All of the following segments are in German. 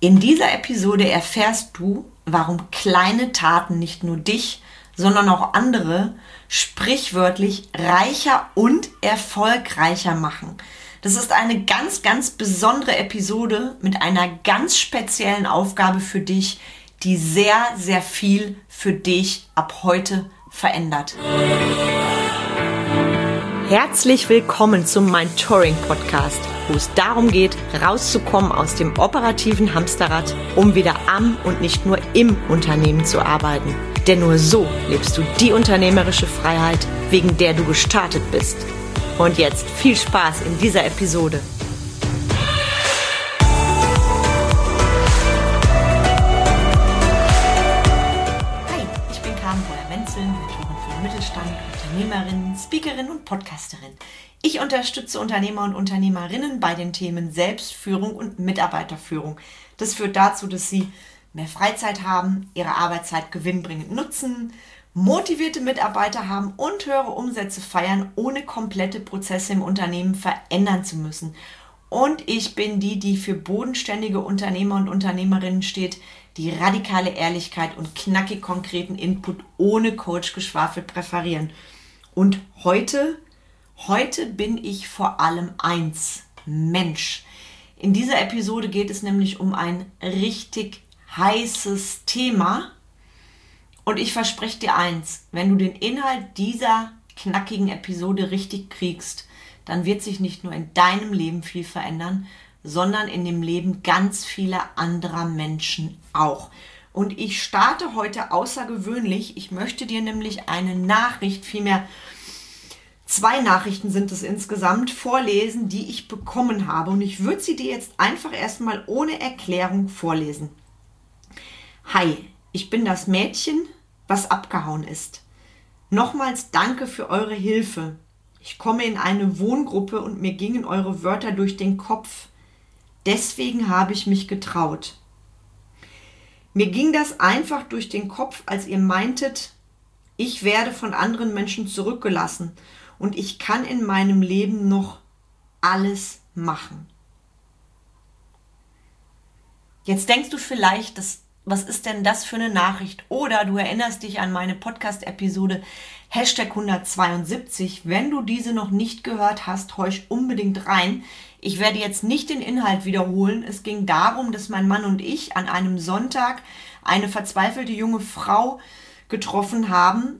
In dieser Episode erfährst du, warum kleine Taten nicht nur dich, sondern auch andere sprichwörtlich reicher und erfolgreicher machen. Das ist eine ganz, ganz besondere Episode mit einer ganz speziellen Aufgabe für dich, die sehr, sehr viel für dich ab heute verändert. Herzlich willkommen zum Mentoring-Podcast, wo es darum geht, rauszukommen aus dem operativen Hamsterrad, um wieder am und nicht nur im Unternehmen zu arbeiten. Denn nur so lebst du die unternehmerische Freiheit, wegen der du gestartet bist. Und jetzt viel Spaß in dieser Episode. Hi, ich bin Carmen Breuer-Wenzel, Mentorin für Mittelstand, Unternehmerin, Speakerin und Podcasterin. Ich unterstütze Unternehmer und Unternehmerinnen bei den Themen Selbstführung und Mitarbeiterführung. Das führt dazu, dass sie mehr Freizeit haben, ihre Arbeitszeit gewinnbringend nutzen, motivierte Mitarbeiter haben und höhere Umsätze feiern, ohne komplette Prozesse im Unternehmen verändern zu müssen. Und ich bin die für bodenständige Unternehmer und Unternehmerinnen steht, die radikale Ehrlichkeit und knackig konkreten Input ohne Coach-Geschwafel präferieren. Und heute bin ich vor allem eins: Mensch. In dieser Episode geht es nämlich um ein richtig heißes Thema. Und ich verspreche dir eins: Wenn du den Inhalt dieser knackigen Episode richtig kriegst, dann wird sich nicht nur in deinem Leben viel verändern, sondern in dem Leben ganz vieler anderer Menschen auch. Und ich starte heute außergewöhnlich. Ich möchte dir nämlich eine Nachricht, vielmehr 2 Nachrichten sind es insgesamt, vorlesen, die ich bekommen habe. Und ich würde sie dir jetzt einfach erstmal ohne Erklärung vorlesen. Hi, ich bin das Mädchen, was abgehauen ist. Nochmals danke für eure Hilfe. Ich komme in eine Wohngruppe und mir gingen eure Wörter durch den Kopf. Deswegen habe ich mich getraut. Mir ging das einfach durch den Kopf, als ihr meintet, ich werde von anderen Menschen zurückgelassen und ich kann in meinem Leben noch alles machen. Jetzt denkst du vielleicht, was ist denn das für eine Nachricht? Oder du erinnerst dich an meine Podcast-Episode #172. Wenn du diese noch nicht gehört hast, horch unbedingt rein. Ich werde jetzt nicht den Inhalt wiederholen. Es ging darum, dass mein Mann und ich an einem Sonntag eine verzweifelte junge Frau getroffen haben,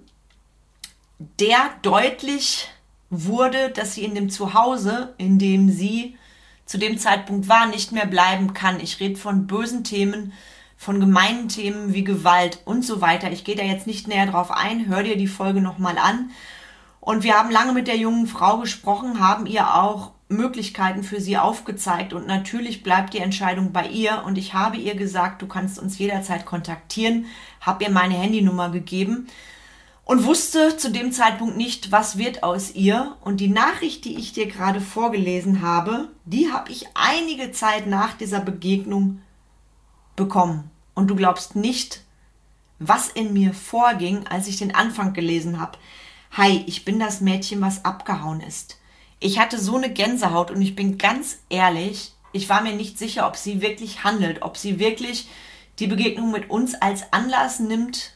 der deutlich wurde, dass sie in dem Zuhause, in dem sie zu dem Zeitpunkt war, nicht mehr bleiben kann. Ich rede von bösen Themen, von gemeinen Themen wie Gewalt und so weiter. Ich gehe da jetzt nicht näher drauf ein. Hör dir die Folge nochmal an. Und wir haben lange mit der jungen Frau gesprochen, haben ihr auch Möglichkeiten für sie aufgezeigt. Und natürlich bleibt die Entscheidung bei ihr. Und ich habe ihr gesagt, du kannst uns jederzeit kontaktieren. Habe ihr meine Handynummer gegeben und wusste zu dem Zeitpunkt nicht, was wird aus ihr. Und die Nachricht, die ich dir gerade vorgelesen habe, die habe ich einige Zeit nach dieser Begegnung bekommen. Und du glaubst nicht, was in mir vorging, als ich den Anfang gelesen habe. Hi, ich bin das Mädchen, was abgehauen ist. Ich hatte so eine Gänsehaut und ich bin ganz ehrlich, ich war mir nicht sicher, ob sie wirklich handelt, ob sie wirklich die Begegnung mit uns als Anlass nimmt,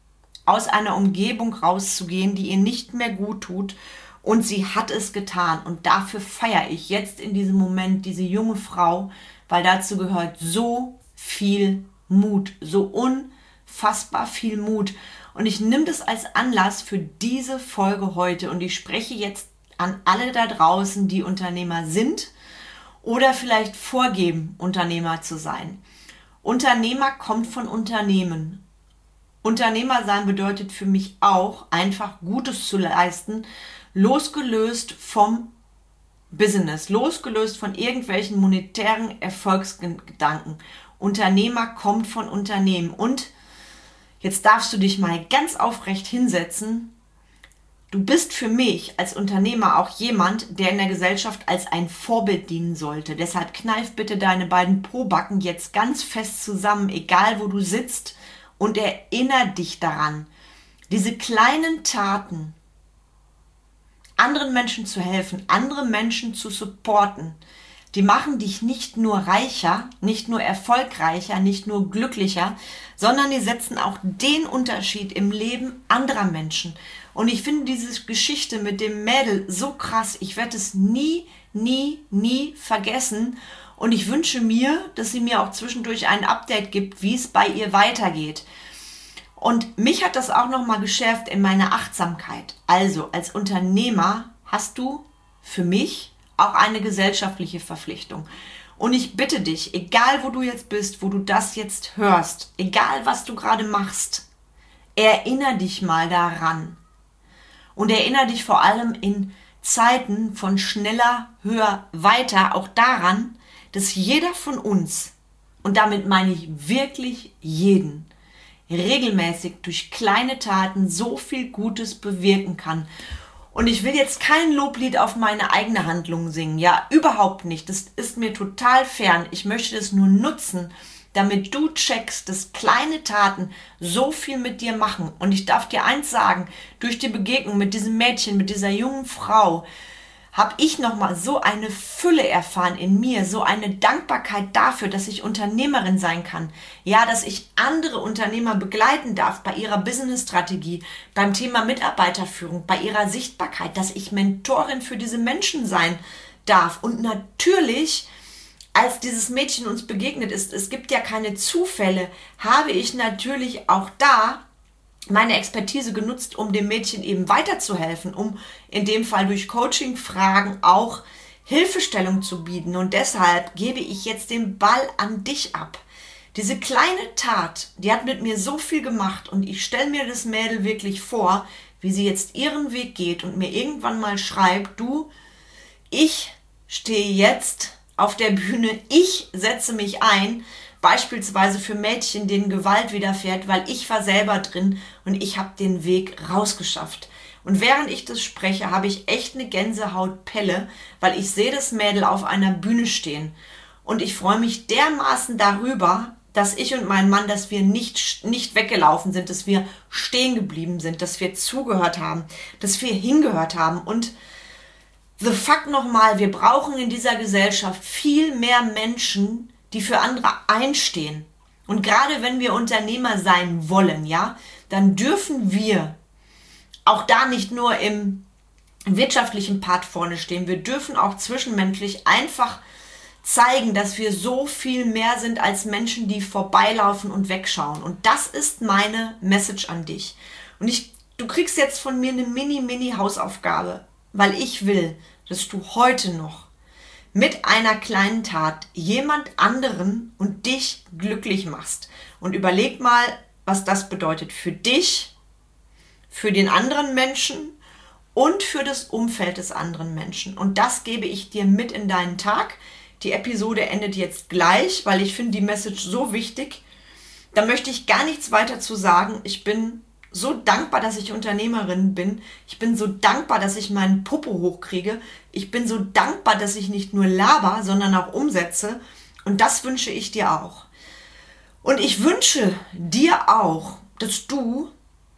aus einer Umgebung rauszugehen, die ihr nicht mehr gut tut. Und sie hat es getan. Und dafür feiere ich jetzt in diesem Moment diese junge Frau, weil dazu gehört so viel Mut, so unfassbar viel Mut. Und ich nehme das als Anlass für diese Folge heute und ich spreche jetzt an alle da draußen, die Unternehmer sind oder vielleicht vorgeben, Unternehmer zu sein. Unternehmer kommt von Unternehmen. Unternehmer sein bedeutet für mich auch, einfach Gutes zu leisten, losgelöst vom Business, losgelöst von irgendwelchen monetären Erfolgsgedanken. Unternehmer kommt von Unternehmen. Und jetzt darfst du dich mal ganz aufrecht hinsetzen. Du bist für mich als Unternehmer auch jemand, der in der Gesellschaft als ein Vorbild dienen sollte. Deshalb kneif bitte deine beiden Pobacken jetzt ganz fest zusammen, egal wo du sitzt, und erinnere dich daran, diese kleinen Taten, anderen Menschen zu helfen, andere Menschen zu supporten, die machen dich nicht nur reicher, nicht nur erfolgreicher, nicht nur glücklicher, sondern die setzen auch den Unterschied im Leben anderer Menschen. Und ich finde diese Geschichte mit dem Mädel so krass. Ich werde es nie vergessen. Und ich wünsche mir, dass sie mir auch zwischendurch ein Update gibt, wie es bei ihr weitergeht. Und mich hat das auch nochmal geschärft in meiner Achtsamkeit. Also als Unternehmer hast du für mich auch eine gesellschaftliche Verpflichtung. Und ich bitte dich, egal wo du jetzt bist, wo du das jetzt hörst, egal was du gerade machst, erinnere dich mal daran. Und erinnere dich vor allem in Zeiten von schneller, höher, weiter auch daran, dass jeder von uns, und damit meine ich wirklich jeden, regelmäßig durch kleine Taten so viel Gutes bewirken kann. Und ich will jetzt kein Loblied auf meine eigene Handlung singen, ja, überhaupt nicht. Das ist mir total fern. Ich möchte das nur nutzen, damit du checkst, dass kleine Taten so viel mit dir machen. Und ich darf dir eins sagen, durch die Begegnung mit diesem Mädchen, mit dieser jungen Frau, habe ich nochmal so eine Fülle erfahren in mir, so eine Dankbarkeit dafür, dass ich Unternehmerin sein kann. Ja, dass ich andere Unternehmer begleiten darf bei ihrer Business-Strategie, beim Thema Mitarbeiterführung, bei ihrer Sichtbarkeit, dass ich Mentorin für diese Menschen sein darf. Und natürlich, als dieses Mädchen uns begegnet ist, es gibt ja keine Zufälle, habe ich natürlich auch da meine Expertise genutzt, um dem Mädchen eben weiterzuhelfen, um in dem Fall durch Coaching-Fragen auch Hilfestellung zu bieten. Und deshalb gebe ich jetzt den Ball an dich ab. Diese kleine Tat, die hat mit mir so viel gemacht und ich stelle mir das Mädel wirklich vor, wie sie jetzt ihren Weg geht und mir irgendwann mal schreibt, du, ich stehe jetzt auf der Bühne, ich setze mich ein, beispielsweise für Mädchen, denen Gewalt widerfährt, weil ich war selber drin und ich habe den Weg rausgeschafft. Und während ich das spreche, habe ich echt eine Gänsehautpelle, weil ich sehe das Mädel auf einer Bühne stehen. Und ich freue mich dermaßen darüber, dass ich und mein Mann, dass wir nicht weggelaufen sind, dass wir stehen geblieben sind, dass wir zugehört haben, dass wir hingehört haben. Und the fuck nochmal, wir brauchen in dieser Gesellschaft viel mehr Menschen, die für andere einstehen. Und gerade wenn wir Unternehmer sein wollen, ja, dann dürfen wir auch da nicht nur im wirtschaftlichen Part vorne stehen. Wir dürfen auch zwischenmenschlich einfach zeigen, dass wir so viel mehr sind als Menschen, die vorbeilaufen und wegschauen. Und das ist meine Message an dich. Und du kriegst jetzt von mir eine Mini-Hausaufgabe, weil ich will, dass du heute noch mit einer kleinen Tat jemand anderen und dich glücklich machst. Und überleg mal, was das bedeutet für dich, für den anderen Menschen und für das Umfeld des anderen Menschen. Und das gebe ich dir mit in deinen Tag. Die Episode endet jetzt gleich, weil ich finde die Message so wichtig. Da möchte ich gar nichts weiter zu sagen. Ich bin so dankbar, dass ich Unternehmerin bin. Ich bin so dankbar, dass ich meinen Popo hochkriege. Ich bin so dankbar, dass ich nicht nur laber, sondern auch umsetze. Und das wünsche ich dir auch. Und ich wünsche dir auch, dass du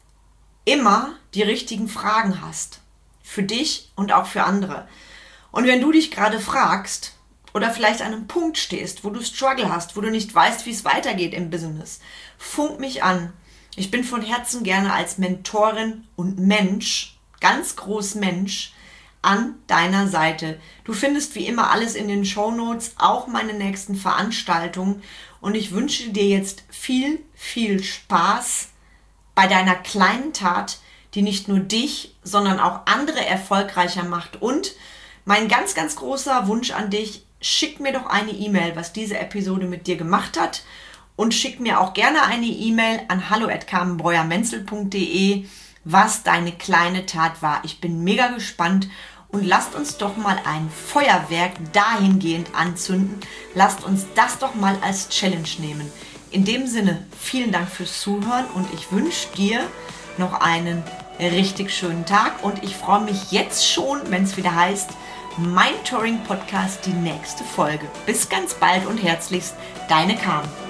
immer die richtigen Fragen hast. Für dich und auch für andere. Und wenn du dich gerade fragst oder vielleicht an einem Punkt stehst, wo du Struggle hast, wo du nicht weißt, wie es weitergeht im Business, funk mich an. Ich bin von Herzen gerne als Mentorin und Mensch, ganz groß Mensch, an deiner Seite. Du findest wie immer alles in den Shownotes, auch meine nächsten Veranstaltungen. Und ich wünsche dir jetzt viel, viel Spaß bei deiner kleinen Tat, die nicht nur dich, sondern auch andere erfolgreicher macht. Und mein ganz, ganz großer Wunsch an dich, schick mir doch eine E-Mail, was diese Episode mit dir gemacht hat. Und schick mir auch gerne eine E-Mail an hallo@carmenbreuermenzel.de, was deine kleine Tat war. Ich bin mega gespannt und lasst uns doch mal ein Feuerwerk dahingehend anzünden. Lasst uns das doch mal als Challenge nehmen. In dem Sinne, vielen Dank fürs Zuhören und ich wünsche dir noch einen richtig schönen Tag und ich freue mich jetzt schon, wenn es wieder heißt, Mindtouring Podcast, die nächste Folge. Bis ganz bald und herzlichst, deine Carmen.